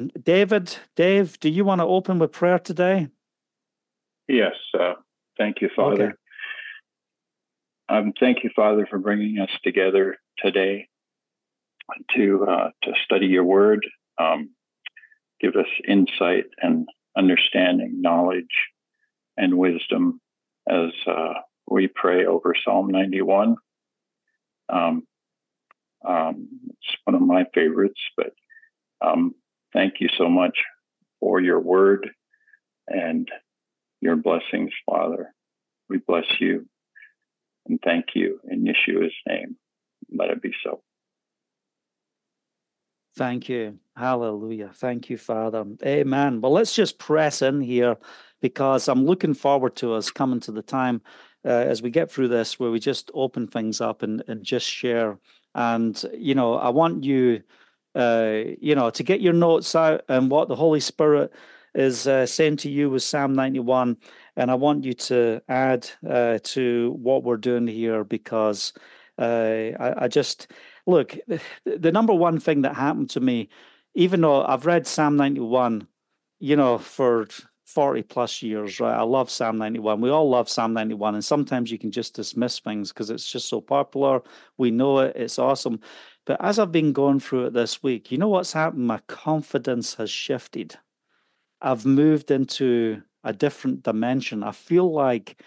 Dave, do you want to open with prayer today? Yes. Thank you, Father. Okay. Thank you, Father, for bringing us together today to study your word. Give us insight and understanding, knowledge and wisdom as we pray over Psalm 91. It's one of my favorites, but thank you so much for your word and your blessings, Father. We bless you and thank you in Yeshua's name. Let it be so. Thank you. Hallelujah. Thank you, Father. Amen. Well, let's just press in here because I'm looking forward to us coming to the time as we get through this where we just open things up and just share. And, I want you, to get your notes out and what the Holy Spirit is saying to you with Psalm 91. And I want you to add to what we're doing here because I just... Look, the number one thing that happened to me, even though I've read Psalm 91, for 40 plus years, right? I love Psalm 91. We all love Psalm 91. And sometimes you can just dismiss things because it's just so popular. We know it. It's awesome. But as I've been going through it this week, you know what's happened? My confidence has shifted. I've moved into a different dimension. I feel like...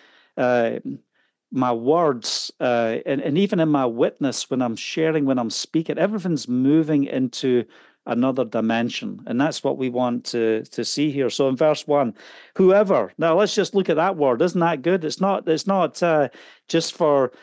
my words and even in my witness when I'm sharing, when I'm speaking, everything's moving into another dimension. And that's what we want to see here. So in verse 1, whoever. Now let's just look at that word. Isn't that good? It's not just for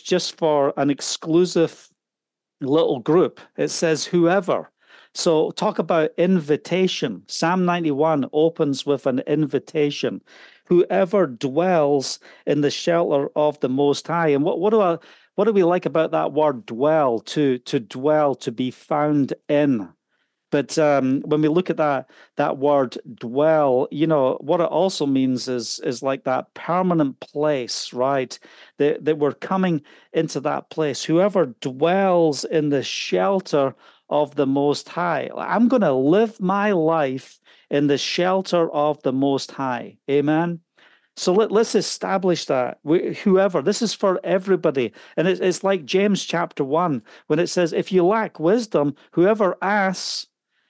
an exclusive little group. It says whoever. So talk about invitation. Psalm 91 opens with an invitation. Whoever dwells in the shelter of the Most High. And what do we like about that word dwell? To dwell, to be found in. But when we look at that word dwell, what it also means is like that permanent place, right? That we're coming into that place. Whoever dwells in the shelter of the Most High. I'm going to live my life in the shelter of the Most High. Amen. So let's establish that. Whoever, this is for everybody. And it's like James chapter 1, when it says, if you lack wisdom, whoever asks,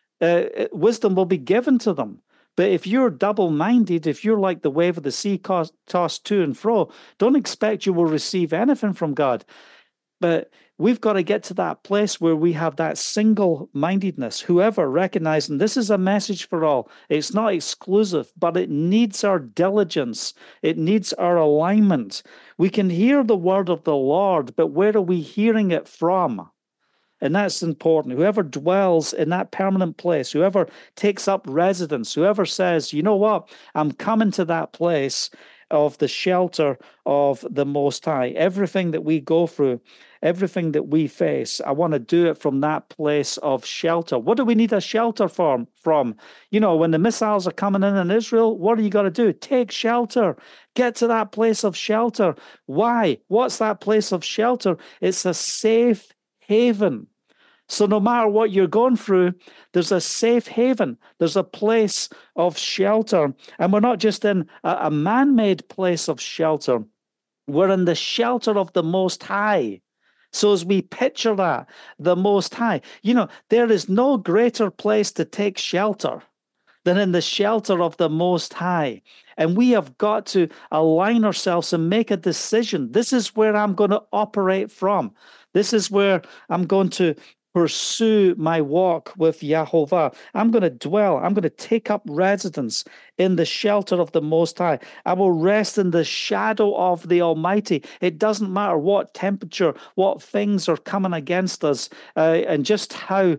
wisdom will be given to them. But if you're double-minded, if you're like the wave of the sea tossed to and fro, don't expect you will receive anything from God. But we've got to get to that place where we have that single-mindedness. Whoever, recognizing this is a message for all. It's not exclusive, but it needs our diligence. It needs our alignment. We can hear the word of the Lord, but where are we hearing it from? And that's important. Whoever dwells in that permanent place, whoever takes up residence, whoever says, you know what, I'm coming to that place of the shelter of the Most High. Everything that we go through, everything that we face, I want to do it from that place of shelter. What do we need a shelter from? When the missiles are coming in Israel, what do you got to do? Take shelter. Get to that place of shelter. Why? What's that place of shelter? It's a safe haven. So no matter what you're going through, there's a safe haven. There's a place of shelter. And we're not just in a man-made place of shelter. We're in the shelter of the Most High. So as we picture that, the Most High, there is no greater place to take shelter than in the shelter of the Most High. And we have got to align ourselves and make a decision. This is where I'm going to operate from. This is where I'm going to pursue my walk with Yahovah. I'm going to dwell. I'm going to take up residence in the shelter of the Most High. I will rest in the shadow of the Almighty. It doesn't matter what temperature, what things are coming against us, and just how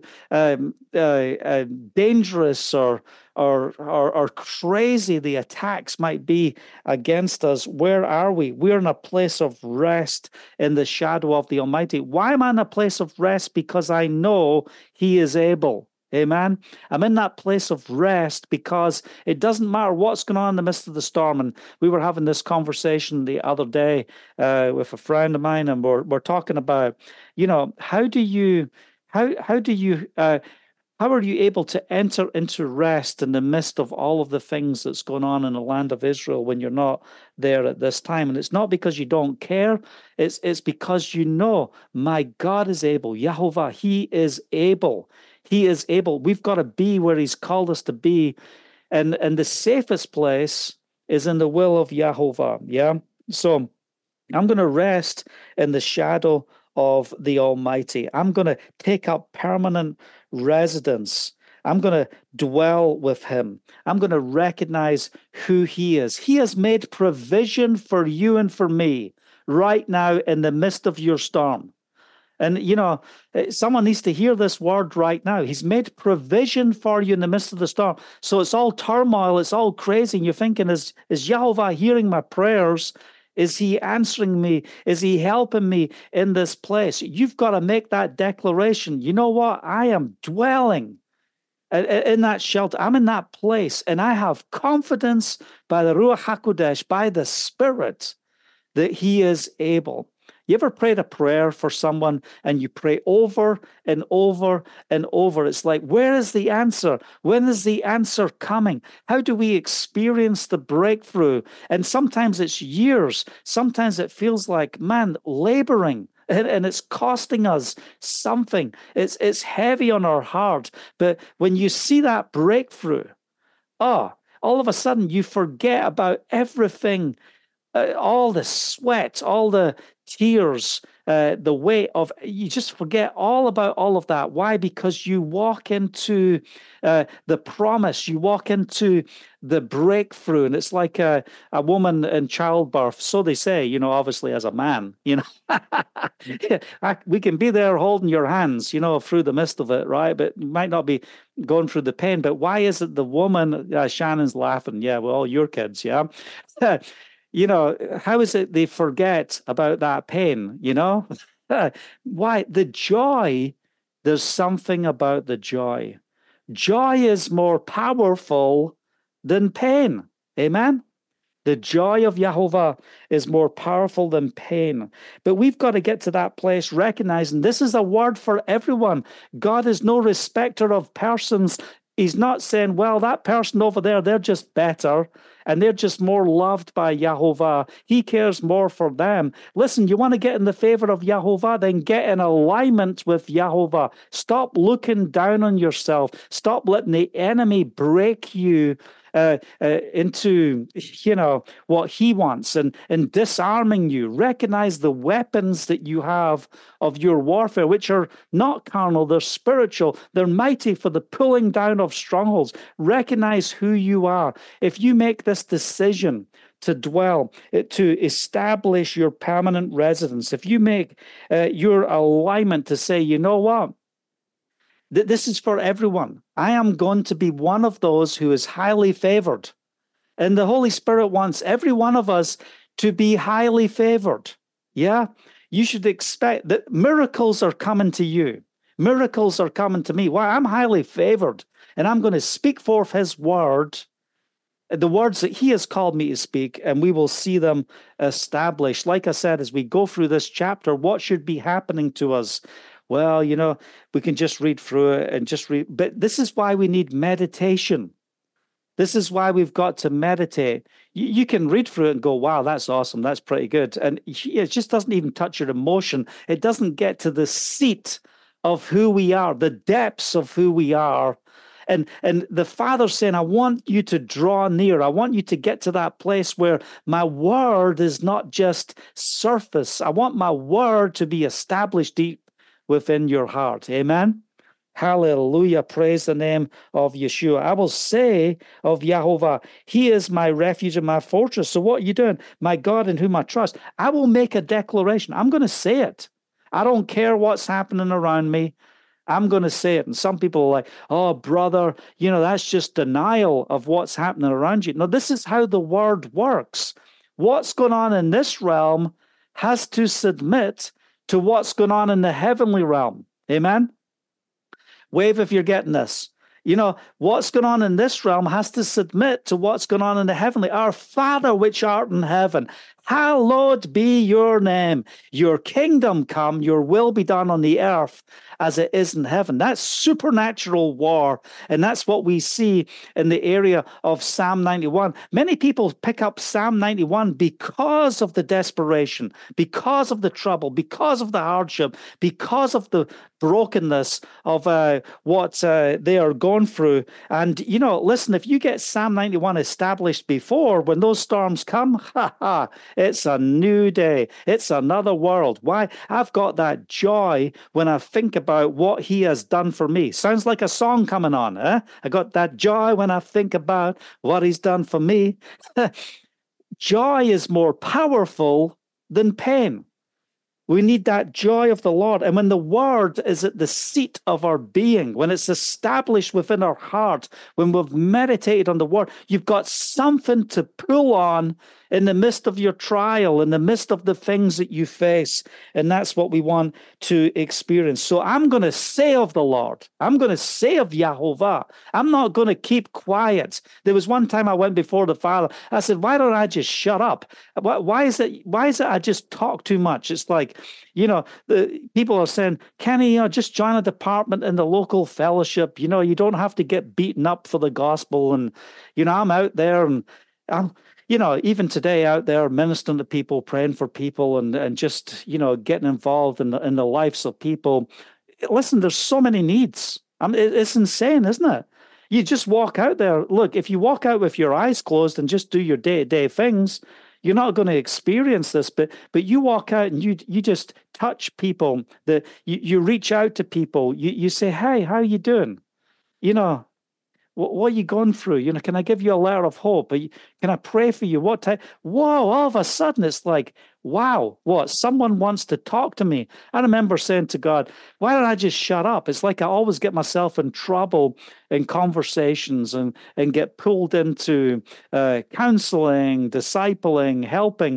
dangerous or crazy the attacks might be against us. Where are we? We're in a place of rest in the shadow of the Almighty. Why am I in a place of rest? Because I know He is able. Amen. I'm in that place of rest because it doesn't matter what's going on in the midst of the storm. And we were having this conversation the other day with a friend of mine, and we're talking about, how do you How are you able to enter into rest in the midst of all of the things that's going on in the land of Israel when you're not there at this time? And it's not because you don't care. It's because you know, my God is able. Yahovah, he is able. He is able. We've got to be where he's called us to be. And the safest place is in the will of Yahovah. Yeah. So I'm going to rest in the shadow of the Almighty. I'm going to take up permanent residence. I'm going to dwell with him. I'm going to recognize who he is. He has made provision for you and for me right now in the midst of your storm. And, you know, someone needs to hear this word right now. He's made provision for you in the midst of the storm. So it's all turmoil. It's all crazy. And you're thinking, is Yahovah hearing my prayers? Is he answering me? Is he helping me in this place? You've got to make that declaration. You know what? I am dwelling in that shelter. I'm in that place, and I have confidence by the Ruach HaKodesh, by the Spirit, that he is able. You ever prayed a prayer for someone and you pray over and over and over? It's like, where is the answer? When is the answer coming? How do we experience the breakthrough? And sometimes it's years. Sometimes it feels like, man, laboring. And it's costing us something. It's heavy on our heart. But when you see that breakthrough, all of a sudden you forget about everything, all the sweat, all the tears, the weight of, you just forget all about all of that. Why? Because you walk into the promise, you walk into the breakthrough, and it's like a woman in childbirth. So they say, you know, obviously as a man, you know, we can be there holding your hands, you know, through the midst of it, right? But you might not be going through the pain. But why is it the woman, Shannon's laughing, yeah, well, all your kids, yeah. You know, how is it they forget about that pain, you know? Why? The joy, there's something about the joy. Joy is more powerful than pain. Amen? The joy of Yahovah is more powerful than pain. But we've got to get to that place recognizing this is a word for everyone. God is no respecter of persons. He's not saying, well, that person over there, they're just better and they're just more loved by Yahovah. He cares more for them. Listen, you want to get in the favor of Yahovah, then get in alignment with Yahovah. Stop looking down on yourself. Stop letting the enemy break you into, you know, what he wants and disarming you. Recognize the weapons that you have of your warfare, which are not carnal, they're spiritual. They're mighty for the pulling down of strongholds. Recognize who you are. If you make this decision to dwell, to establish your permanent residence, if you make your alignment to say, you know what? This is for everyone. I am going to be one of those who is highly favored. And the Holy Spirit wants every one of us to be highly favored. Yeah? You should expect that miracles are coming to you. Miracles are coming to me. Why? I'm highly favored. And I'm going to speak forth his word, the words that he has called me to speak, and we will see them established. Like I said, as we go through this chapter, what should be happening to us? Well, you know, we can just read through it and just read, but this is why we need meditation. This is why we've got to meditate. You can read through it and go, wow, that's awesome. That's pretty good. And it just doesn't even touch your emotion. It doesn't get to the seat of who we are, the depths of who we are. And the Father's saying, I want you to draw near. I want you to get to that place where my word is not just surface. I want my word to be established deep within your heart. Amen. Hallelujah. Praise the name of Yeshua. I will say of Yahovah, he is my refuge and my fortress. So what are you doing? My God in whom I trust. I will make a declaration. I'm going to say it. I don't care what's happening around me. I'm going to say it. And some people are like, oh, brother, you know, that's just denial of what's happening around you. No, this is how the word works. What's going on in this realm has to submit to what's going on in the heavenly realm. Amen? Wave if you're getting this. You know, what's going on in this realm has to submit to what's going on in the heavenly. Our Father which art in heaven, Hallowed be your name. Your kingdom come, your will be done on the earth as it is in heaven. That's supernatural war. And that's what we see in the area of Psalm 91. Many people pick up Psalm 91 because of the desperation, because of the trouble, because of the hardship, because of the brokenness of what they are going through. And, listen, if you get Psalm 91 established before, when those storms come, it's a new day. It's another world. Why? I've got that joy when I think about what he has done for me. Sounds like a song coming on, eh? I got that joy when I think about what he's done for me. Joy is more powerful than pain. We need that joy of the Lord. And when the word is at the seat of our being, when it's established within our heart, when we've meditated on the word, you've got something to pull on in the midst of your trial, in the midst of the things that you face. And that's what we want to experience. So I'm going to say of the Lord, I'm going to say of Yahovah, I'm not going to keep quiet. There was one time I went before the Father. I said, why don't I just shut up? Why is it I just talk too much? It's like, the people are saying, Kenny, just join a department in the local fellowship. You don't have to get beaten up for the gospel. And, I'm out there and I'm, even today out there ministering to people, praying for people and just, getting involved in the lives of people. Listen, there's so many needs. It's insane, isn't it? You just walk out there. Look, if you walk out with your eyes closed and just do your day-to-day things, you're not going to experience this, but you walk out and you just touch people. You reach out to people. You say, hey, how are you doing? What are you going through? Can I give you a letter of hope? Can I pray for you? What time? Whoa, all of a sudden it's like, wow, someone wants to talk to me. I remember saying to God, why don't I just shut up? It's like I always get myself in trouble in conversations and get pulled into counseling, discipling, helping.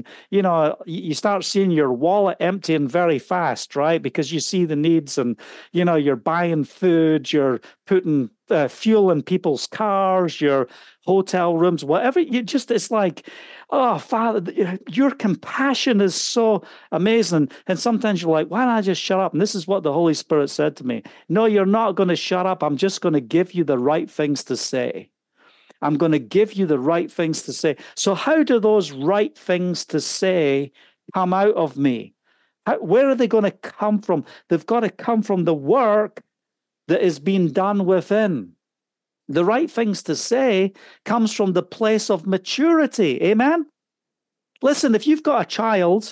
You start seeing your wallet emptying very fast, right? Because you see the needs and, you're buying food, you're putting fuel in people's cars, your hotel rooms, whatever. It's like, oh, Father, your compassion is so amazing. And sometimes you're like, why don't I just shut up? And this is what the Holy Spirit said to me. No, you're not going to shut up. I'm just going to give you the right things to say. I'm going to give you the right things to say. So how do those right things to say come out of me? Where are they going to come from? They've got to come from the work that is being done within. The right things to say comes from the place of maturity. Amen? Listen, if you've got a child,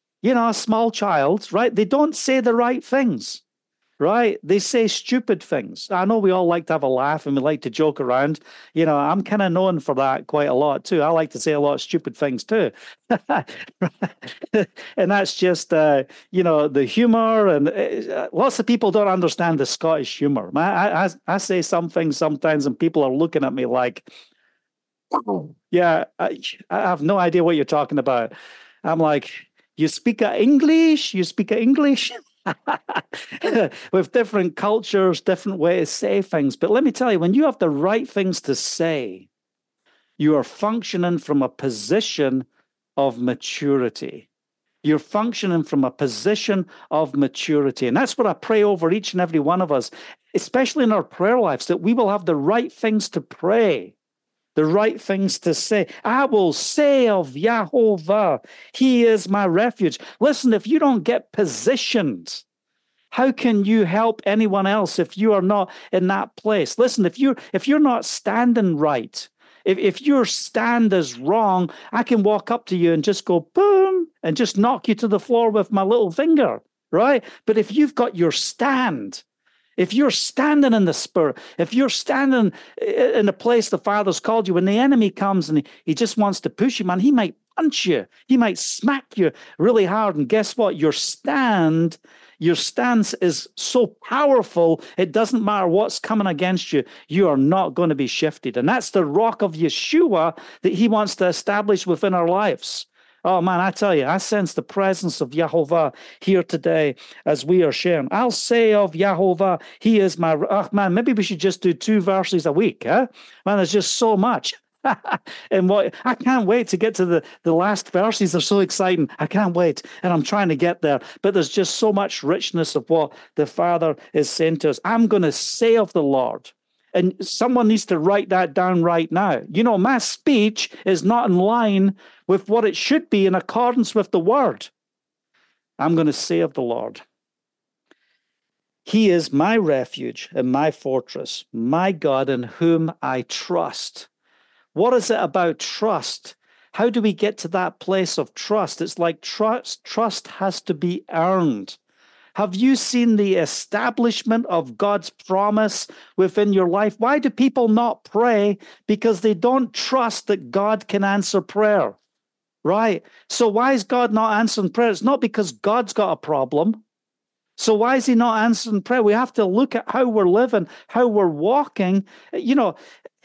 a small child, right? They don't say the right things, right? They say stupid things. I know we all like to have a laugh and we like to joke around. I'm kind of known for that quite a lot too. I like to say a lot of stupid things too. And that's just, the humor. And lots of people don't understand the Scottish humor. I say some things sometimes and people are looking at me like, yeah, I have no idea what you're talking about. I'm like, you speak English? You speak English? With different cultures, different ways to say things. But let me tell you, when you have the right things to say, you are functioning from a position of maturity. You're functioning from a position of maturity. And that's what I pray over each and every one of us, especially in our prayer lives, that we will have the right things to pray, the right things to say. I will say of Yahovah, he is my refuge. Listen, if you don't get positioned, how can you help anyone else if you are not in that place? Listen, if you're not standing right, if your stand is wrong, I can walk up to you and just go boom and just knock you to the floor with my little finger, right? But if you've got your stand, if you're standing in the Spirit, if you're standing in the place the Father's called you, when the enemy comes and he just wants to push you, man, he might punch you. He might smack you really hard. And guess what? Your stance is so powerful, it doesn't matter what's coming against you. You are not going to be shifted. And that's the rock of Yeshua that he wants to establish within our lives. Oh, man, I tell you, I sense the presence of Yahovah here today as we are sharing. I'll say of Yahovah, he is my... Oh, man, maybe we should just do 2 verses a week, huh? Man, there's just so much. And what I can't wait to get to the last verses. They're so exciting. I can't wait. And I'm trying to get there. But there's just so much richness of what the Father is saying to us. I'm going to say of the Lord. And someone needs to write that down right now. You know, my speech is not in line with what it should be in accordance with the word. I'm going to say of the Lord, He is my refuge and my fortress, my God in whom I trust. What is it about trust? How do we get to that place of trust? It's like trust has to be earned. Have you seen the establishment of God's promise within your life? Why do people not pray? Because they don't trust that God can answer prayer, right? So why is God not answering prayer? It's not because God's got a problem. So why is He not answering prayer? We have to look at how we're living, how we're walking. You know,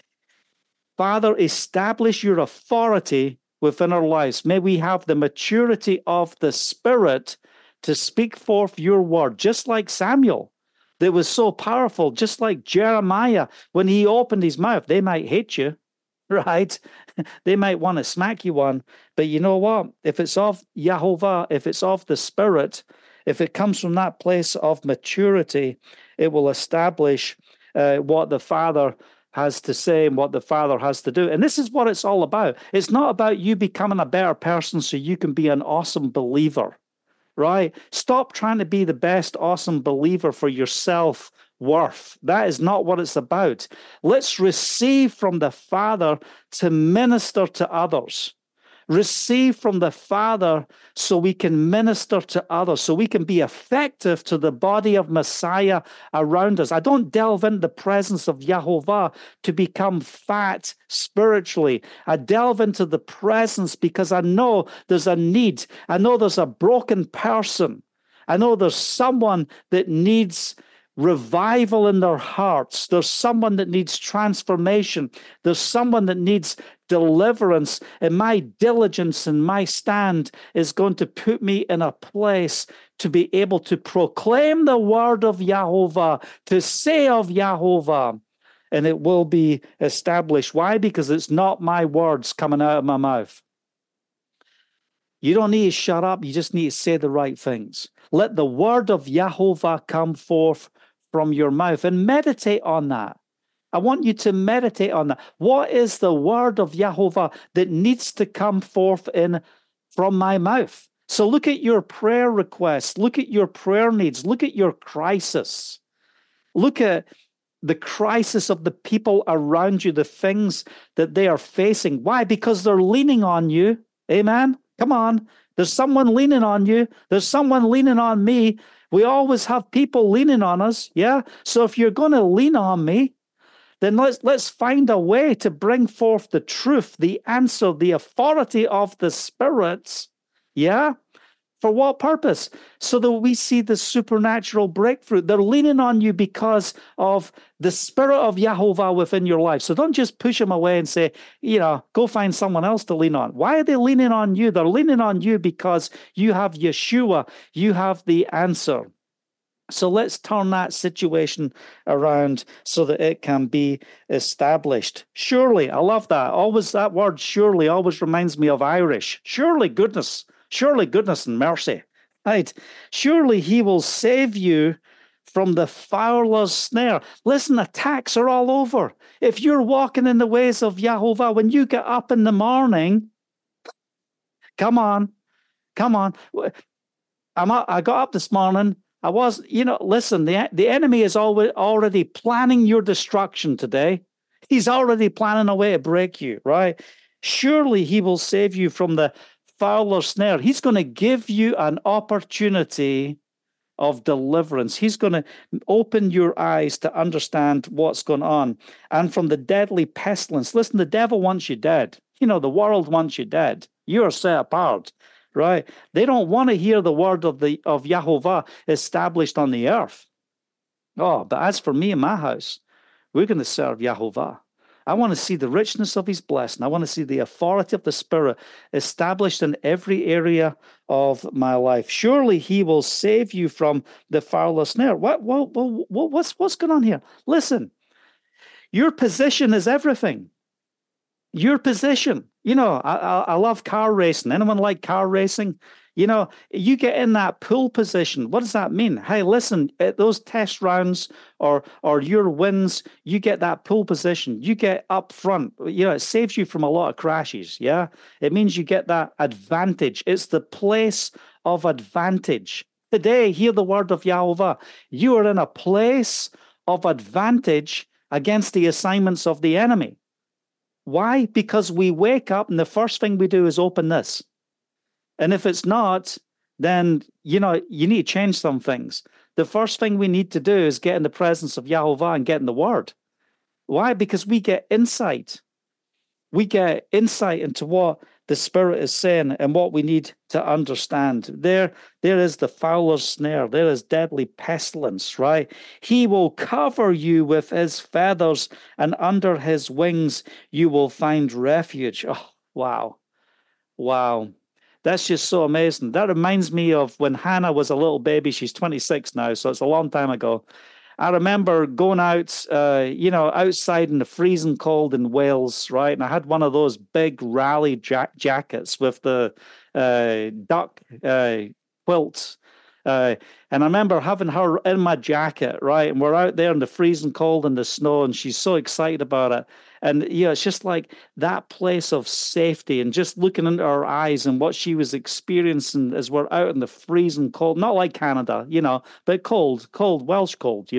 Father, establish your authority within our lives. May we have the maturity of the Spirit to speak forth your word, just like Samuel, that was so powerful, just like Jeremiah, when he opened his mouth. They might hate you, right? They might want to smack you one, but you know what? If it's of Yahovah, if it's of the Spirit, if it comes from that place of maturity, it will establish what the Father has to say and what the Father has to do. And this is what it's all about. It's not about you becoming a better person so you can be an awesome believer. Right? Stop trying to be the best awesome believer for your self-worth. That is not what it's about. Let's receive from the Father to minister to others. Receive from the Father so we can minister to others, so we can be effective to the body of Messiah around us. I don't delve into the presence of Yahovah to become fat spiritually. I delve into the presence because I know there's a need. I know there's a broken person. I know there's someone that needs revival in their hearts. There's someone that needs transformation. There's someone that needs deliverance. And my diligence and my stand is going to put me in a place to be able to proclaim the word of Yahovah, to say of Yahovah, and it will be established. Why? Because it's not my words coming out of my mouth. You don't need to shut up. You just need to say the right things. Let the word of Yahovah come forth from your mouth and meditate on that. I want you to meditate on that. What is the word of Yahovah that needs to come forth from my mouth? So look at your prayer requests. Look at your prayer needs. Look at your crisis. Look at the crisis of the people around you, the things that they are facing. Why? Because they're leaning on you. Amen? Come on. There's someone leaning on you. There's someone leaning on me. We always have people leaning on us, yeah? So if you're going to lean on me, then let's find a way to bring forth the truth, the answer, the authority of the spirits, yeah? For what purpose? So that we see the supernatural breakthrough. They're leaning on you because of the Spirit of Yahovah within your life. So don't just push them away and say, go find someone else to lean on. Why are they leaning on you? They're leaning on you because you have Yeshua. You have the answer. So let's turn that situation around so that it can be established. Surely, I love that. Always that word surely always reminds me of Irish. Surely goodness and mercy. Right? Surely he will save you from the fowler's snare. Listen, attacks are all over. If you're walking in the ways of Yahovah, when you get up in the morning, come on. I got up this morning. I was, listen, the enemy is already planning your destruction today. He's already planning a way to break you, right? Surely he will save you from the fowler's snare. He's going to give you an opportunity of deliverance. He's going to open your eyes to understand what's going on. And from the deadly pestilence. Listen, the devil wants you dead. The world wants you dead. You are set apart. Right? They don't want to hear the word of Yahovah established on the earth. Oh, but as for me and my house, we're going to serve Yahovah. I want to see the richness of his blessing. I want to see the authority of the Spirit established in every area of my life. Surely he will save you from the fowler's snare. What's going on here? Listen, your position is everything. Your position. I love car racing. Anyone like car racing? You get in that pull position. What does that mean? Hey, listen, at those test rounds or your wins, you get that pull position. You get up front. It saves you from a lot of crashes. Yeah. It means you get that advantage. It's the place of advantage. Today, hear the word of Yahovah. You are in a place of advantage against the assignments of the enemy. Why? Because we wake up and the first thing we do is open this. And if it's not, then, you need to change some things. The first thing we need to do is get in the presence of Yahovah and get in the word. Why? Because we get insight. We get insight into what the Spirit is saying and what we need to understand. There is the fowler's snare. There is deadly pestilence, right? He will cover you with his feathers, and under his wings you will find refuge. Oh, wow. Wow. That's just so amazing. That reminds me of when Hannah was a little baby. She's 26 now, so it's a long time ago. I remember going out, outside in the freezing cold in Wales, right? And I had one of those big rally jackets with the duck quilts. And I remember having her in my jacket, right? And we're out there in the freezing cold and the snow, and she's so excited about it. And it's just like that place of safety, and just looking into her eyes and what she was experiencing as we're out in the freezing cold, not like Canada, but cold, Welsh cold,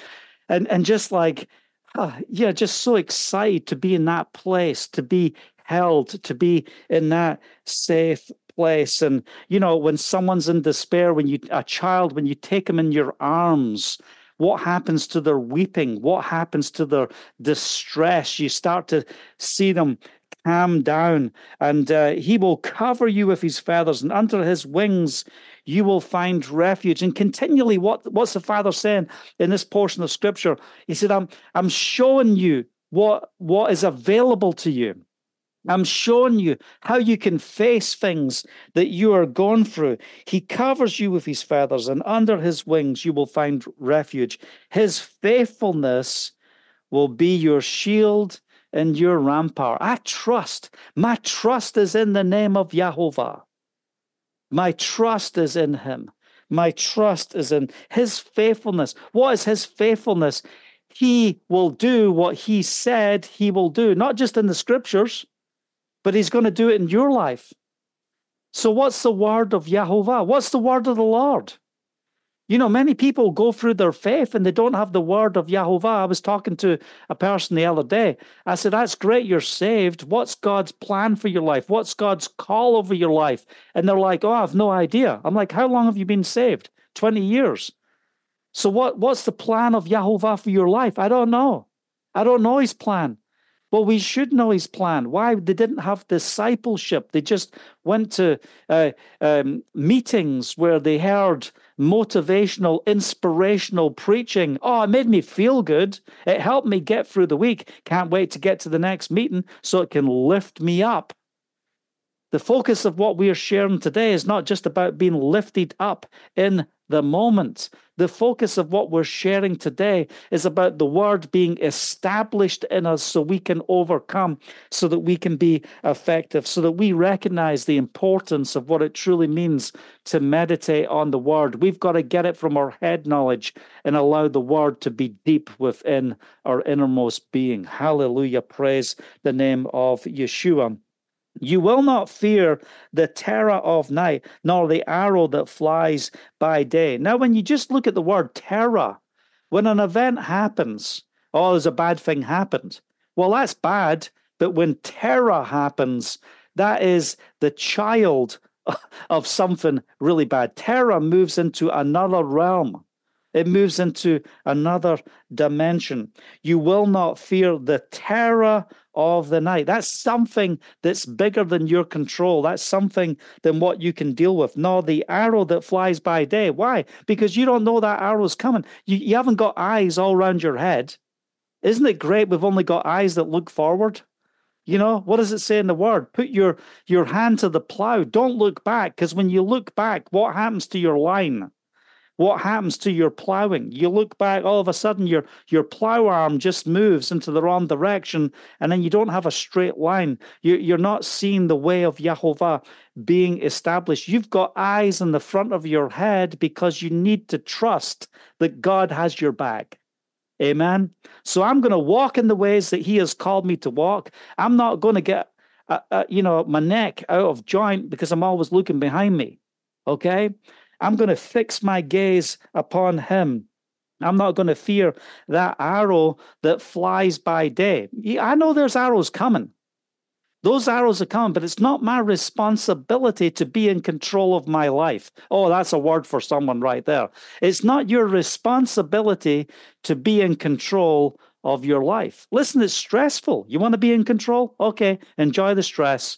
and just like, just so excited to be in that place, to be held, to be in that safe place. And when someone's in despair, when you take them in your arms, what happens to their weeping? What happens to their distress? You start to see them calm down, and he will cover you with his feathers, and under his wings you will find refuge. And continually, what's the Father saying in this portion of Scripture? He said, I'm showing you what is available to you. I'm showing you how you can face things that you are going through. He covers you with his feathers, and under his wings you will find refuge. His faithfulness will be your shield and your rampart. My trust is in the name of Yahovah. My trust is in him. My trust is in his faithfulness. What is his faithfulness? He will do what he said he will do, not just in the Scriptures, but he's going to do it in your life. So what's the word of Yahovah? What's the word of the Lord? Many people go through their faith and they don't have the word of Yahovah. I was talking to a person the other day. I said, that's great, you're saved. What's God's plan for your life? What's God's call over your life? And they're like, oh, I have no idea. I'm like, how long have you been saved? 20 years. So what's the plan of Yahovah for your life? I don't know. I don't know his plan. Well, we should know his plan. Why? They didn't have discipleship. They just went to meetings where they heard motivational, inspirational preaching. Oh, it made me feel good. It helped me get through the week. Can't wait to get to the next meeting so it can lift me up. The focus of what we are sharing today is not just about being lifted up in the moment. The focus of what we're sharing today is about the word being established in us so we can overcome, so that we can be effective, so that we recognize the importance of what it truly means to meditate on the word. We've got to get it from our head knowledge and allow the word to be deep within our innermost being. Hallelujah. Praise the name of Yeshua. You will not fear the terror of night, nor the arrow that flies by day. Now, when you just look at the word terror, when an event happens, oh, there's a bad thing happened. Well, that's bad, but when terror happens, that is the child of something really bad. Terror moves into another realm. It moves into another dimension. You will not fear the terror of the night. That's something that's bigger than your control. That's something than what you can deal with. Nor the arrow that flies by day. Why? Because you don't know that arrow's coming. You haven't got eyes all around your head. Isn't it great we've only got eyes that look forward? What does it say in the word? Put your hand to the plow. Don't look back, because when you look back, what happens to your line? What happens to your plowing? You look back, all of a sudden your plow arm just moves into the wrong direction, and then you don't have a straight line. You're not seeing the way of Yahovah being established. You've got eyes in the front of your head because you need to trust that God has your back. Amen. So I'm going to walk in the ways that he has called me to walk. I'm not going to get, my neck out of joint because I'm always looking behind me. Okay. I'm going to fix my gaze upon him. I'm not going to fear that arrow that flies by day. I know there's arrows coming. Those arrows are coming, but it's not my responsibility to be in control of my life. Oh, that's a word for someone right there. It's not your responsibility to be in control of your life. Listen, it's stressful. You want to be in control? Okay, enjoy the stress.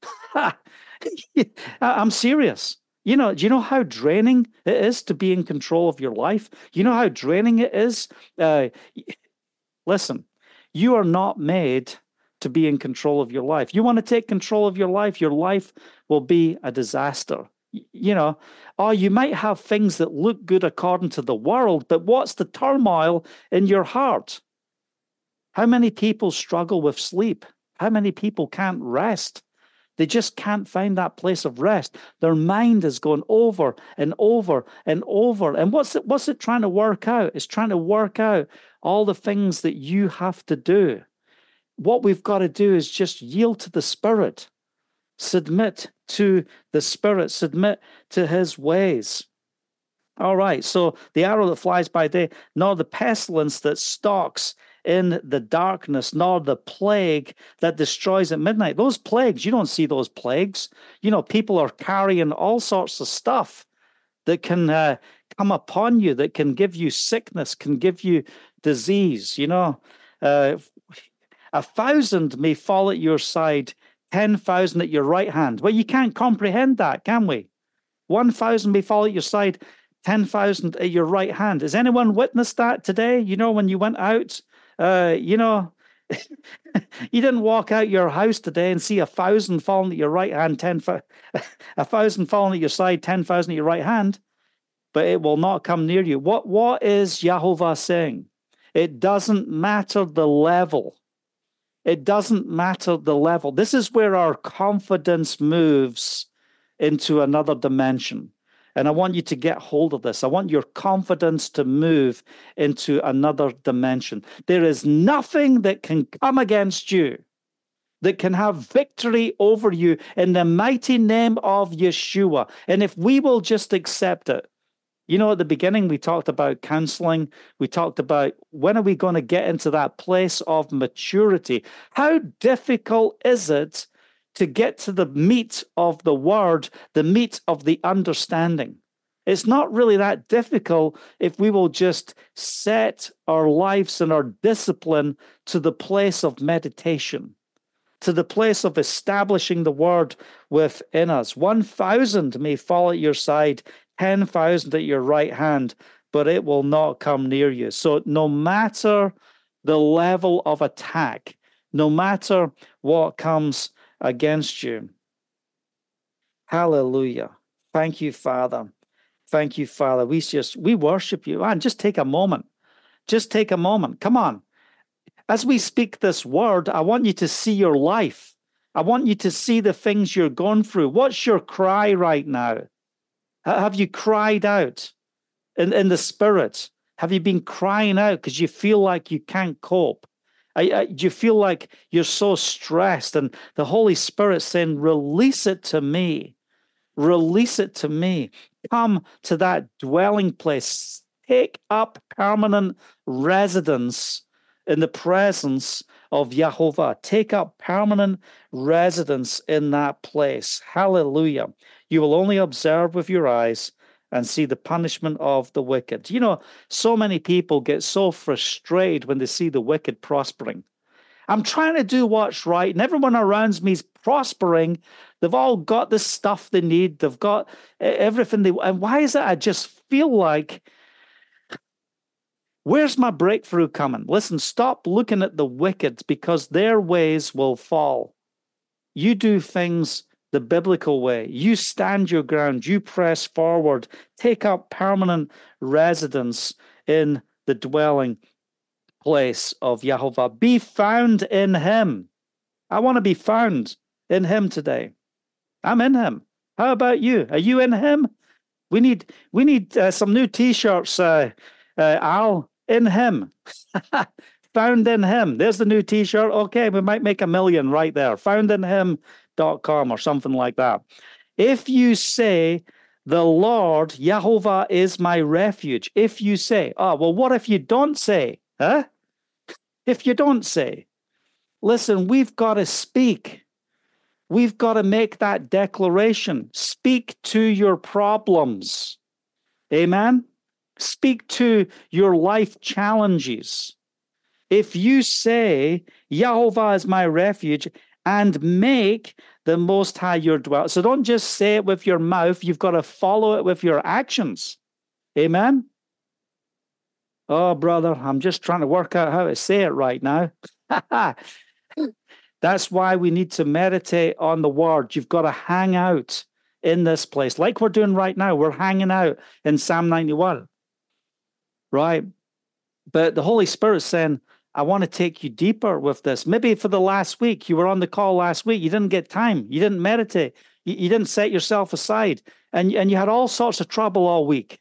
I'm serious. Do you know how draining it is to be in control of your life? You know how draining it is? Listen, you are not made to be in control of your life. You want to take control of your life will be a disaster. Or you might have things that look good according to the world, but what's the turmoil in your heart? How many people struggle with sleep? How many people can't rest? They just can't find that place of rest. Their mind is going over and over and over. And what's it trying to work out? It's trying to work out all the things that you have to do. What we've got to do is just yield to the Spirit, submit to the Spirit, submit to his ways. All right, so the arrow that flies by day, nor the pestilence that stalks in the darkness, nor the plague that destroys at midnight. Those plagues, you don't see those plagues. People are carrying all sorts of stuff that can come upon you, that can give you sickness, can give you disease. 1,000 may fall at your side, 10,000 at your right hand. Well, you can't comprehend that, can we? 1,000 may fall at your side, 10,000 at your right hand. Has anyone witnessed that today? When you went out, you didn't walk out your house today and see 1,000 falling at your right hand, 1,000 falling at your side, 10,000 at your right hand, but it will not come near you. What is Yahovah saying? It doesn't matter the level. It doesn't matter the level. This is where our confidence moves into another dimension. And I want you to get hold of this. I want your confidence to move into another dimension. There is nothing that can come against you, that can have victory over you in the mighty name of Yeshua. And if we will just accept it, at the beginning, we talked about counseling. We talked about when are we going to get into that place of maturity? How difficult is it to get to the meat of the word, the meat of the understanding? It's not really that difficult if we will just set our lives and our discipline to the place of meditation, to the place of establishing the word within us. 1,000 may fall at your side, 10,000 at your right hand, but it will not come near you. So no matter the level of attack, no matter what comes against you. Hallelujah. Thank you, Father. Thank you, Father. We worship you. And just take a moment. Just take a moment. Come on. As we speak this word, I want you to see your life. I want you to see the things you're going through. What's your cry right now? Have you cried out in the Spirit? Have you been crying out because you feel like you can't cope? Do you feel like you're so stressed? And the Holy Spirit saying, release it to me. Release it to me. Come to that dwelling place. Take up permanent residence in the presence of Yahovah. Take up permanent residence in that place. Hallelujah. You will only observe with your eyes and see the punishment of the wicked. So many people get so frustrated when they see the wicked prospering. I'm trying to do what's right, and everyone around me is prospering. They've all got the stuff they need. They've got everything they want. And why is it I just feel like, where's my breakthrough coming? Listen, stop looking at the wicked because their ways will fall. You do things the biblical way. You stand your ground. You press forward. Take up permanent residence in the dwelling place of Yahovah. Be found in him. I want to be found in him today. I'm in him. How about you? Are you in him? We need some new t-shirts, Al, in him. Found in him. There's the new t-shirt. Okay, we might make $1 million right there. Foundinhim.com or something like that. If you say, the Lord, Yahovah, is my refuge. If you say, oh, well, what if you don't say? Huh? If you don't say, listen, we've got to speak. We've got to make that declaration. Speak to your problems. Amen? Speak to your life challenges. If you say, Yahovah is my refuge, and make the Most High your dwelling. So don't just say it with your mouth. You've got to follow it with your actions. Amen? Oh, brother, I'm just trying to work out how to say it right now. That's why we need to meditate on the word. You've got to hang out in this place. Like we're doing right now. We're hanging out in Psalm 91. Right? But the Holy Spirit's saying, I want to take you deeper with this. Maybe for the last week, you were on the call last week. You didn't get time. You didn't meditate. You didn't set yourself aside. And you had all sorts of trouble all week.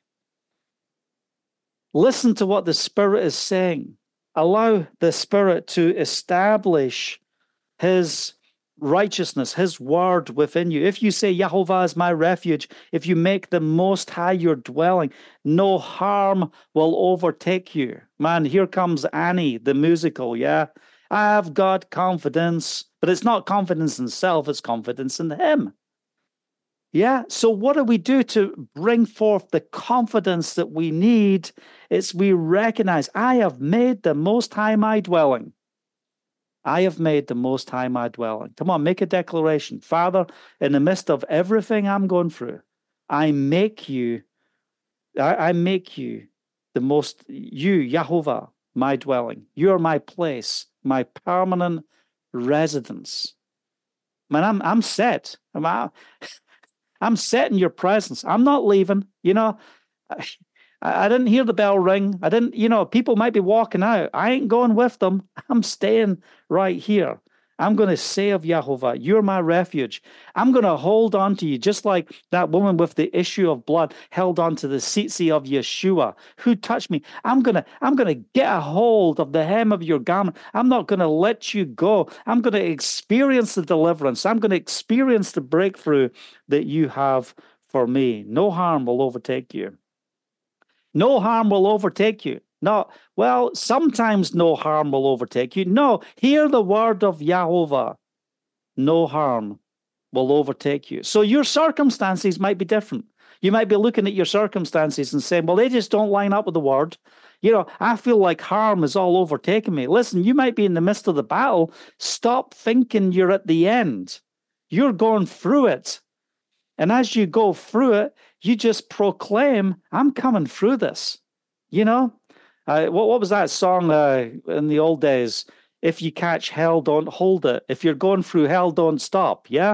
Listen to what the Spirit is saying. Allow the Spirit to establish his righteousness, his word within you. If you say, Yahovah is my refuge, if you make the Most High your dwelling, no harm will overtake you. Man, here comes Annie, the musical, yeah? I've got confidence, but it's not confidence in self, it's confidence in him. Yeah, so what do we do to bring forth the confidence that we need? It's we recognize, I have made the Most High my dwelling. I have made the Most High my dwelling. Come on, make a declaration. Father, in the midst of everything I'm going through, I make you the most, you, Yahovah, my dwelling. You are my place, my permanent residence. Man, I'm set. I'm set in your presence. I'm not leaving. You know, I didn't hear the bell ring. People might be walking out. I ain't going with them. I'm staying right here. I'm going to say of Yahovah, you're my refuge. I'm going to hold on to you, just like that woman with the issue of blood held on to the tzitzi of Yeshua. Who touched me? I'm going to get a hold of the hem of your garment. I'm not going to let you go. I'm going to experience the deliverance. I'm going to experience the breakthrough that you have for me. No harm will overtake you. No harm will overtake you. No, well, sometimes no harm will overtake you. No, hear the word of Yahovah. No harm will overtake you. So your circumstances might be different. You might be looking at your circumstances and saying, well, they just don't line up with the word. You know, I feel like harm is all overtaking me. Listen, you might be in the midst of the battle. Stop thinking you're at the end. You're going through it. And as you go through it, you just proclaim, I'm coming through this. You know, what was that song in the old days? If you catch hell, don't hold it. If you're going through hell, don't stop. Yeah.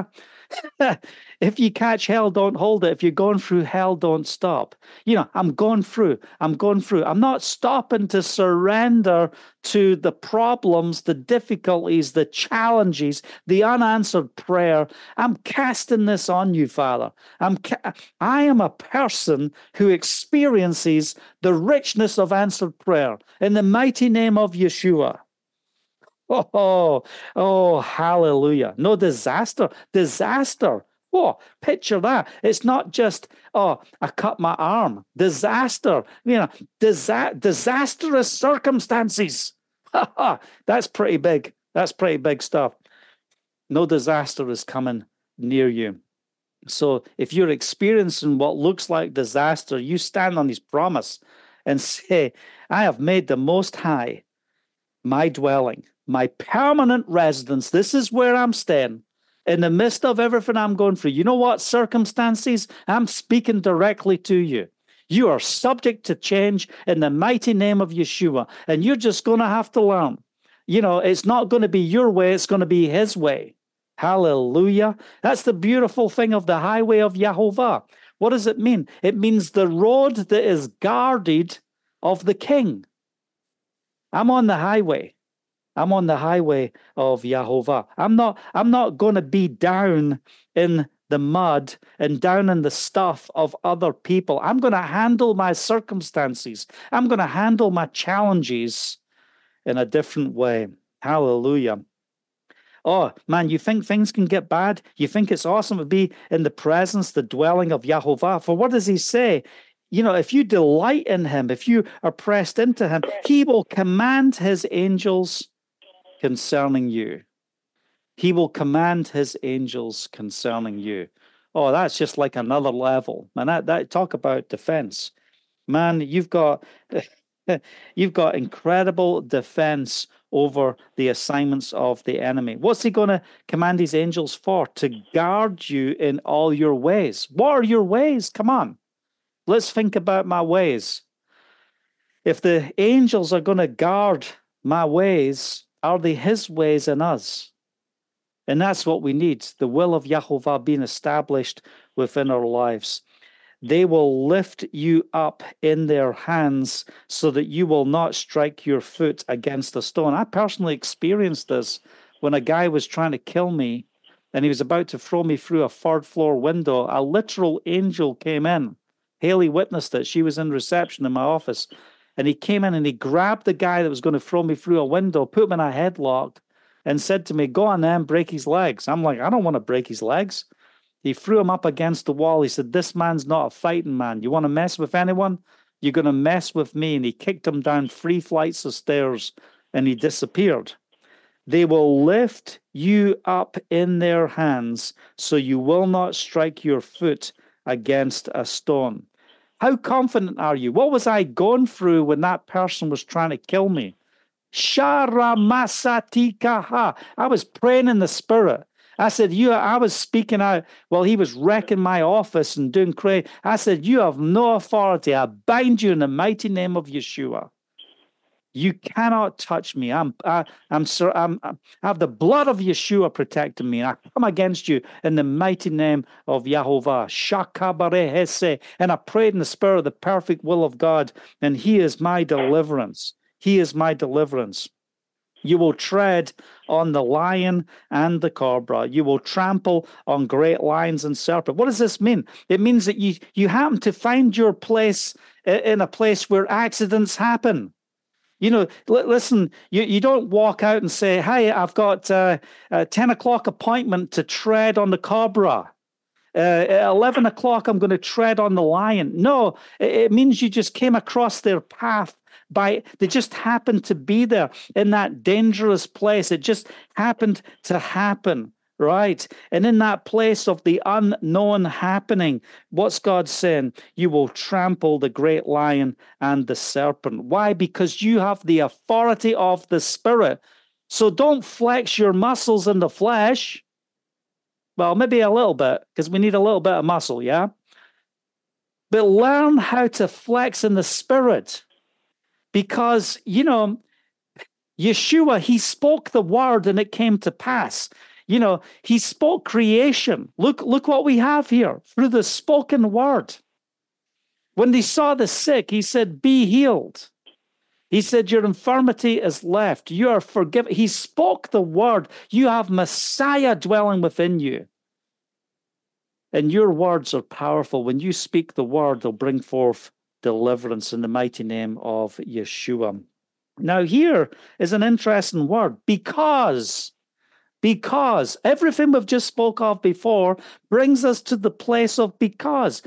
If you catch hell, don't hold it. If you're going through hell, don't stop. You know, I'm going through. I'm not stopping to surrender to the problems, the difficulties, the challenges, the unanswered prayer. I'm casting this on you, Father. I am a person who experiences the richness of answered prayer in the mighty name of Yeshua. Oh, hallelujah. No disaster. Oh, picture that. It's not just, I cut my arm. Disaster. You know, disastrous circumstances. That's pretty big. That's pretty big stuff. No disaster is coming near you. So if you're experiencing what looks like disaster, you stand on his promise and say, I have made the Most High my dwelling, my permanent residence. This is where I'm staying. In the midst of everything I'm going through, you know what circumstances? I'm speaking directly to you. You are subject to change in the mighty name of Yeshua. And you're just going to have to learn. You know, it's not going to be your way. It's going to be his way. Hallelujah. That's the beautiful thing of the highway of Yahovah. What does it mean? It means the road that is guarded of the king. I'm on the highway. I'm on the highway of Yahovah. I'm not going to be down in the mud and down in the stuff of other people. I'm going to handle my circumstances. I'm going to handle my challenges in a different way. Hallelujah. Oh, man, you think things can get bad? You think it's awesome to be in the presence, the dwelling of Yahovah? For what does he say? You know, if you delight in him, if you are pressed into him, he will command his angels concerning you. He will command his angels concerning you. Oh, that's just like another level. Man, that talk about defense. Man, you've got incredible defense over the assignments of the enemy. What's he going to command his angels for? To guard you in all your ways. What are your ways? Come on. Let's think about my ways. If the angels are going to guard my ways, are they his ways in us? And that's what we need, the will of Yahovah being established within our lives. They will lift you up in their hands so that you will not strike your foot against a stone. I personally experienced this when a guy was trying to kill me and he was about to throw me through a third floor window. A literal angel came in. Haley witnessed it. She was in reception in my office. And he came in and he grabbed the guy that was going to throw me through a window, put him in a headlock, and said to me, "Go on then, break his legs." I'm like, I don't want to break his legs. He threw him up against the wall. He said, "This man's not a fighting man. You want to mess with anyone? You're going to mess with me." And he kicked him down 3 flights of stairs and he disappeared. They will lift you up in their hands so you will not strike your foot against a stone. How confident are you? What was I going through when that person was trying to kill me? Shara masatikaha. I was praying in the spirit. I said, I was speaking out while he was wrecking my office and doing crazy. I said, "You have no authority. I bind you in the mighty name of Yeshua. You cannot touch me. I have the blood of Yeshua protecting me. I come against you in the mighty name of Yahovah. Shakabarehese. And I prayed in the spirit of the perfect will of God, and he is my deliverance. He is my deliverance. You will tread on the lion and the cobra. You will trample on great lions and serpents. What does this mean? It means that you happen to find your place in a place where accidents happen. You know, listen, you don't walk out and say, "Hey, I've got a 10 o'clock appointment to tread on the cobra. At 11 o'clock, I'm going to tread on the lion." No, it means you just came across their path. They just happened to be there in that dangerous place. It just happened to happen, right? And in that place of the unknown happening, what's God saying? You will trample the great lion and the serpent. Why? Because you have the authority of the Spirit. So don't flex your muscles in the flesh. Well, maybe a little bit, because we need a little bit of muscle, yeah? But learn how to flex in the Spirit. Because, Yeshua, he spoke the word and it came to pass. He spoke creation. Look what we have here through the spoken word. When they saw the sick, he said, "Be healed." He said, "Your infirmity is left. You are forgiven." He spoke the word. You have Messiah dwelling within you. And your words are powerful. When you speak the word, they'll bring forth deliverance in the mighty name of Yeshua. Now, here is an interesting word. Because everything we've just spoke of before brings us to the place of because.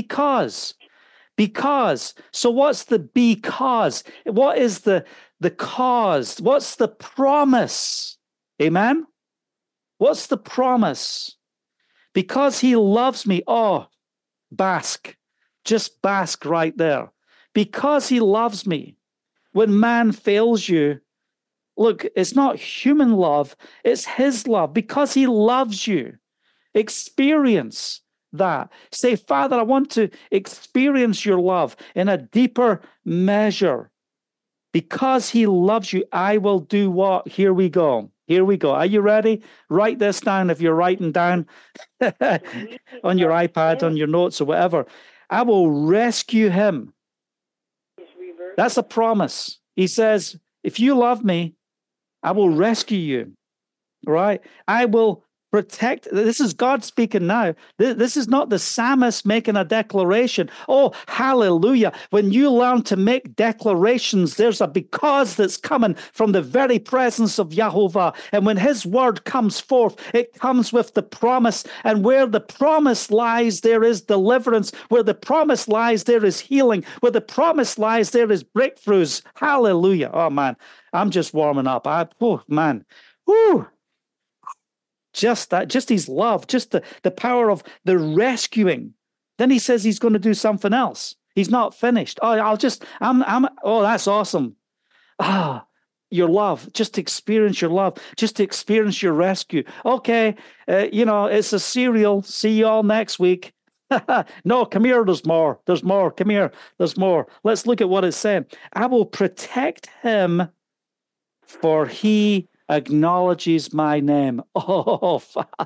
So what's the because? What is the cause? What's the promise? Amen? What's the promise? Because he loves me. Oh, bask. Just bask right there. Because he loves me. When man fails you, look, it's not human love, it's his love. Because he loves you. Experience that. Say, "Father, I want to experience your love in a deeper measure. Because he loves you, I will do what?" Here we go. Here we go. Are you ready? Write this down if you're writing down on your iPad, on your notes or whatever. I will rescue him. That's a promise. He says, if you love me, I will rescue you. Right? I will protect. This is God speaking now. This is not the psalmist making a declaration. Oh, hallelujah. When you learn to make declarations, there's a because that's coming from the very presence of Yahovah. And when his word comes forth, it comes with the promise. And where the promise lies, there is deliverance. Where the promise lies, there is healing. Where the promise lies, there is breakthroughs. Hallelujah. Oh, man. I'm just warming up. Oh, man. Whew. Just that, just his love, just the power of the rescuing. Then he says he's going to do something else. He's not finished. Oh, that's awesome. Your love, just experience your love, just experience your rescue. Okay, it's a serial. See you all next week. No, come here. There's more. There's more. Come here. There's more. Let's look at what it's saying. I will protect him, for he acknowledges my name. Oh,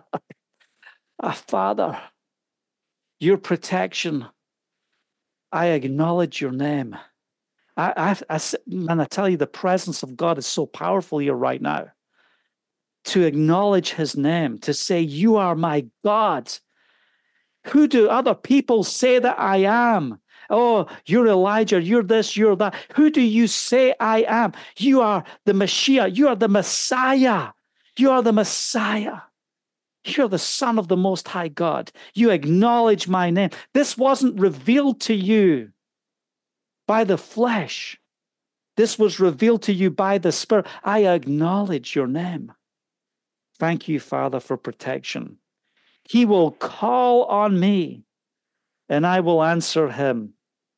Father, your protection. I acknowledge your name. Man, I tell you, the presence of God is so powerful here right now. To acknowledge his name, to say, you are my God. Who do other people say that I am? Oh, you're Elijah, you're this, you're that. Who do you say I am? You are the Mashiach, you are the Messiah. You are the Messiah. You're the Son of the Most High God. You acknowledge my name. This wasn't revealed to you by the flesh. This was revealed to you by the Spirit. I acknowledge your name. Thank you, Father, for protection. He will call on me, and I will answer him.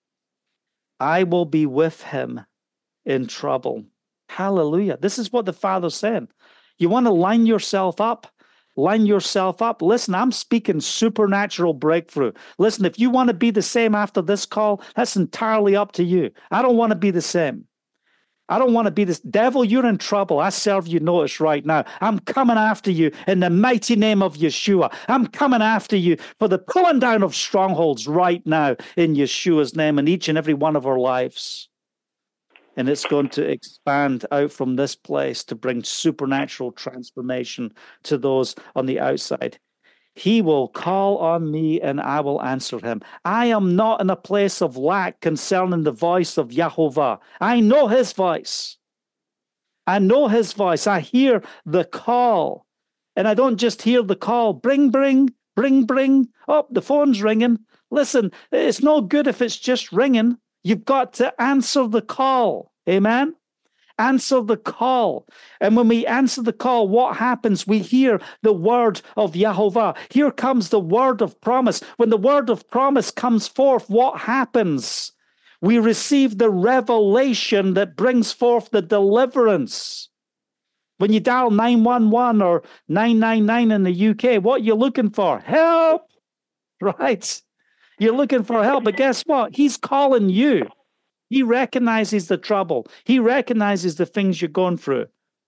I will be with him in trouble. Hallelujah. This is what the Father's saying. You want to line yourself up? Line yourself up. Listen, I'm speaking supernatural breakthrough. Listen, if you want to be the same after this call, that's entirely up to you. I don't want to be the same. I don't want to be this. Devil, you're in trouble. I serve you notice right now. I'm coming after you in the mighty name of Yeshua. I'm coming after you for the pulling down of strongholds right now in Yeshua's name in each and every one of our lives. And it's going to expand out from this place to bring supernatural transformation to those on the outside. He will call on me and I will answer him. I am not in a place of lack concerning the voice of Yahovah. I know his voice. I know his voice. I hear the call. And I don't just hear the call. Bring. Oh, the phone's ringing. Listen, it's no good if it's just ringing. You've got to answer the call. Amen? Answer the call. And when we answer the call, what happens? We hear the word of Yahovah. Here comes the word of promise. When the word of promise comes forth, what happens? We receive the revelation that brings forth the deliverance. When you dial 911 or 999 in the UK, what are you looking for? Help! Right? You're looking for help, but guess what? He's calling you. He recognizes the trouble. He recognizes the things you're going through.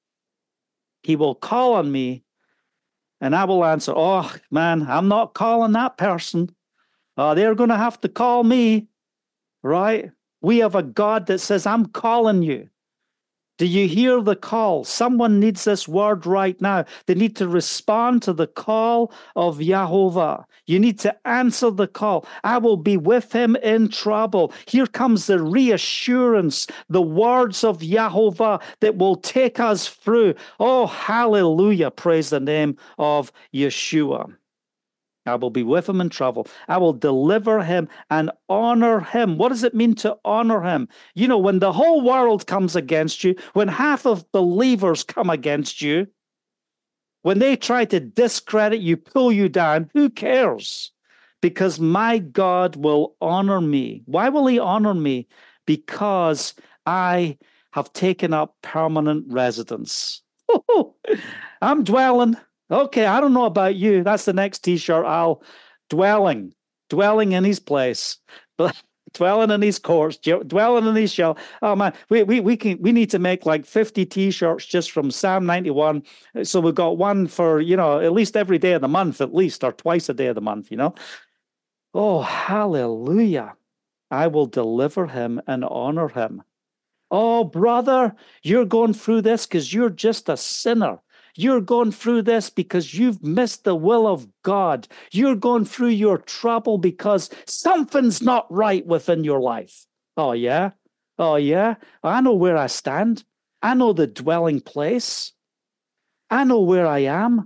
He will call on me and I will answer. Oh, man, I'm not calling that person. They're going to have to call me, right? We have a God that says, I'm calling you. Do you hear the call? Someone needs this word right now. They need to respond to the call of Yahovah. You need to answer the call. I will be with him in trouble. Here comes the reassurance, the words of Yahovah that will take us through. Oh, hallelujah. Praise the name of Yeshua. I will be with him in trouble. I will deliver him and honor him. What does it mean to honor him? You know, when the whole world comes against you, when half of believers come against you, when they try to discredit you, pull you down, who cares? Because my God will honor me. Why will he honor me? Because I have taken up permanent residence. I'm dwelling. Okay, I don't know about you. That's the next T-shirt. Dwelling in his place. But Dwelling in his courts, dwelling in his shell. Oh man, we need to make like 50 t-shirts just from Psalm 91. So we've got one for, at least every day of the month, at least, or twice a day of the month, Oh, hallelujah. I will deliver him and honor him. Oh, brother, you're going through this because you're just a sinner. You're going through this because you've missed the will of God. You're going through your trouble because something's not right within your life. Oh, yeah? Oh, yeah? I know where I stand. I know the dwelling place. I know where I am.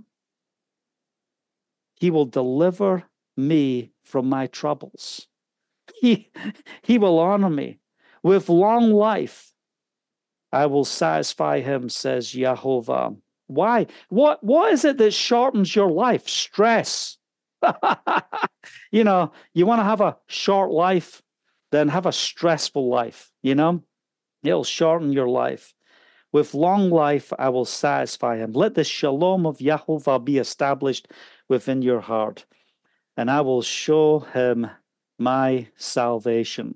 He will deliver me from my troubles. He will honor me with long life. I will satisfy him, says Jehovah. Why? What is it that shortens your life? Stress. You want to have a short life, then have a stressful life, It'll shorten your life. With long life, I will satisfy him. Let the shalom of Jehovah be established within your heart, and I will show him my salvation.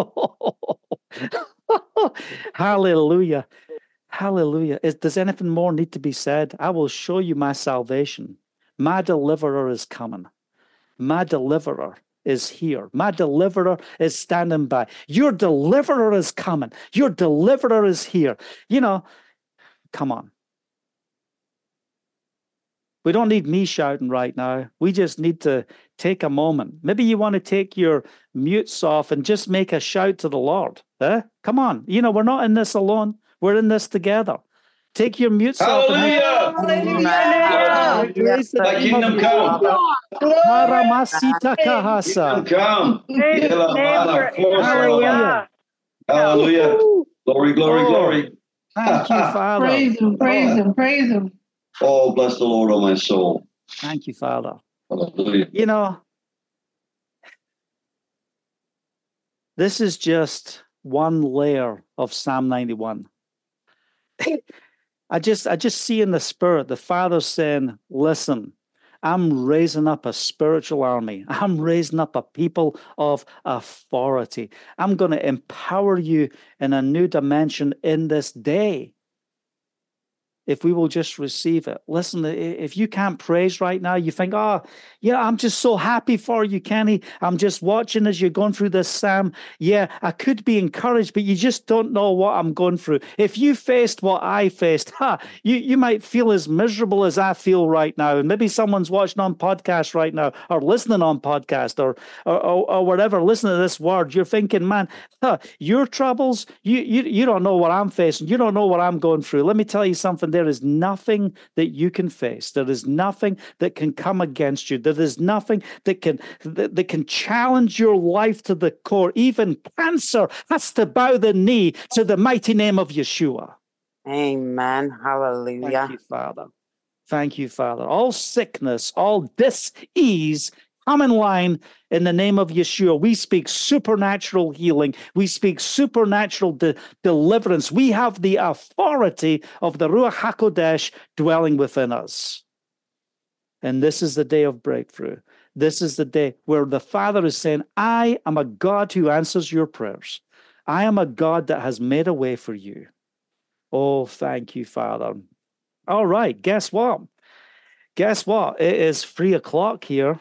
Hallelujah. Hallelujah. Does anything more need to be said? I will show you my salvation. My deliverer is coming. My deliverer is here. My deliverer is standing by. Your deliverer is coming. Your deliverer is here. Come on. We don't need me shouting right now. We just need to take a moment. Maybe you want to take your mutes off and just make a shout to the Lord. Come on. We're not in this alone. We're in this together. Take your mutes off. Hallelujah! Thy kingdom come. Kingdom come. Hallelujah. Hallelujah. Glory, glory, glory. Thank you, Father. Praise him. Oh, bless the Lord, oh my soul. Thank you, Father. Hallelujah. This is just one layer of Psalm 91. I just see in the spirit the Father saying, listen, I'm raising up a spiritual army. I'm raising up a people of authority. I'm going to empower you in a new dimension in this day. If we will just receive it. Listen, if you can't praise right now, you think, I'm just so happy for you, Kenny. I'm just watching as you're going through this psalm. Yeah, I could be encouraged, but you just don't know what I'm going through. If you faced what I faced, you might feel as miserable as I feel right now. And maybe someone's watching on podcast right now or listening on podcast or whatever, listening to this word. You're thinking, man, your troubles, you don't know what I'm facing. You don't know what I'm going through. Let me tell you something. There is nothing that you can face. There is nothing that can come against you. There is nothing that can challenge your life to the core. Even cancer has to bow the knee to the mighty name of Yeshua. Amen. Hallelujah. Thank you, Father. Thank you, Father. All sickness, all dis-ease, come in line in the name of Yeshua. We speak supernatural healing. We speak supernatural deliverance. We have the authority of the Ruach HaKodesh dwelling within us. And this is the day of breakthrough. This is the day where the Father is saying, I am a God who answers your prayers. I am a God that has made a way for you. Oh, thank you, Father. All right, guess what? Guess what? It is 3:00 here.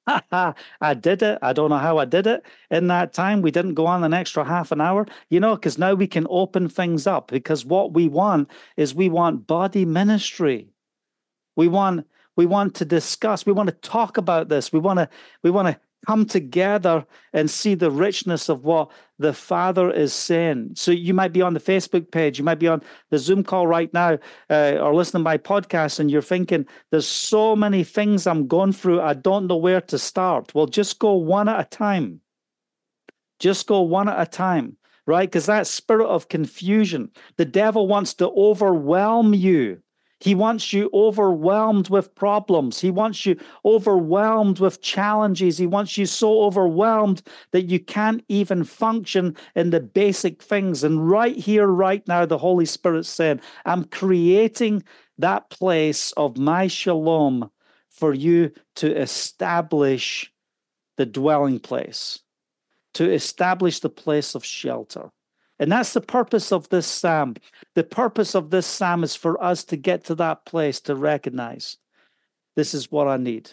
I did it. I don't know how I did it. In that time, we didn't go on an extra half an hour, because now we can open things up, because what we want is we want body ministry. We want to discuss. We want to talk about this. We want to come together and see the richness of what the Father is saying. So you might be on the Facebook page, you might be on the Zoom call right now, or listening to my podcast, and you're thinking, there's so many things I'm going through, I don't know where to start. Well, just go one at a time. Just go one at a time, right? Because that spirit of confusion, the devil wants to overwhelm you. He wants you overwhelmed with problems. He wants you overwhelmed with challenges. He wants you so overwhelmed that you can't even function in the basic things. And right here, right now, the Holy Spirit's saying, I'm creating that place of my shalom for you to establish the dwelling place. to establish the place of shelter. And that's the purpose of this psalm. The purpose of this psalm is for us to get to that place to recognize this is what I need.